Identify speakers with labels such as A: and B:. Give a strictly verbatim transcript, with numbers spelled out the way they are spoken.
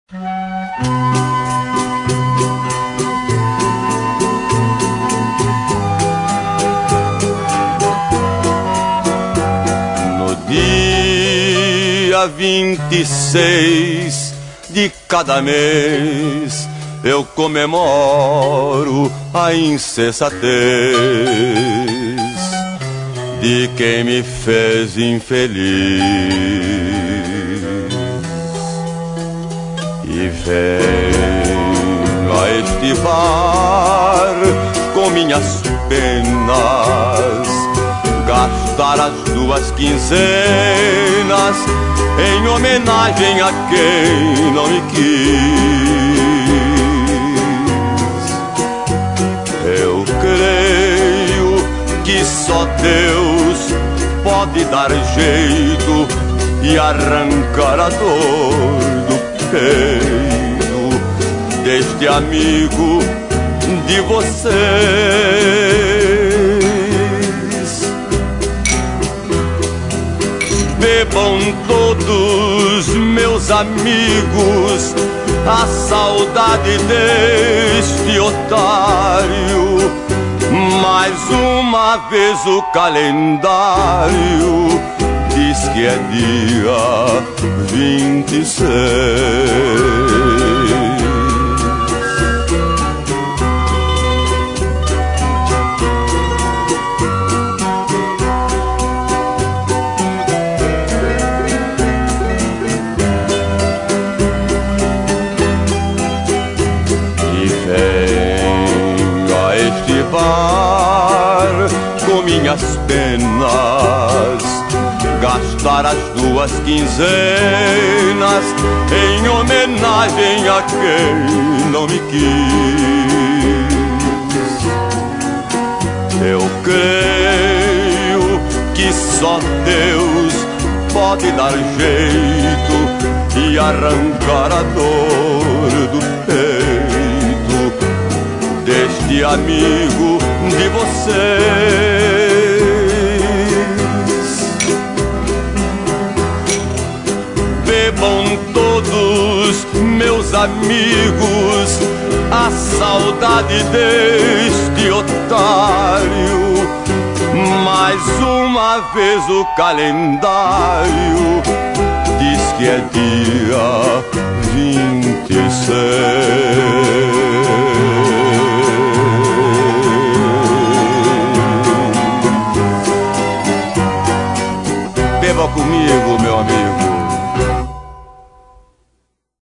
A: No dia vinte e seis de cada mês eu comemoro a insensatez de quem me fez infeliz. E venho a este bar com minhas penas, gastar as duas quinzenas em homenagem a quem não me quis. Eu creio que só Deus pode dar jeito e arrancar a dor do peito deste amigo de vocês. Bebam todos, meus amigos, a saudade deste otário. Mais uma vez o calendário diz que é dia vinte e seis. Com minhas penas, gastar as duas quinzenas em homenagem a quem não me quis. Eu creio que só Deus pode dar jeito e arrancar a dor do peito deste amigo de vocês. Bebam todos, meus amigos, a saudade deste otário. Mais uma vez o calendário diz que é dia vinte e seis.